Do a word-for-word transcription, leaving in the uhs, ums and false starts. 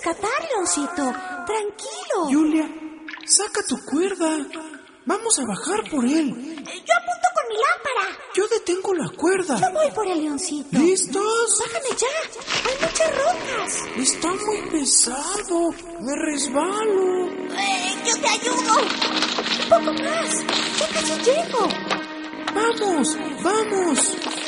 rescatar, Leoncito. Tranquilo. Julia, saca tu cuerda. Vamos a bajar por él. Yo apunto con mi lámpara. Yo detengo la cuerda. Yo voy por el Leoncito. ¿Listos? Bájame ya. Hay muchas rocas. Está muy pesado. Me resbalo. Eh, yo te ayudo. Un poco más. Ya casi llego. Vamos, vamos.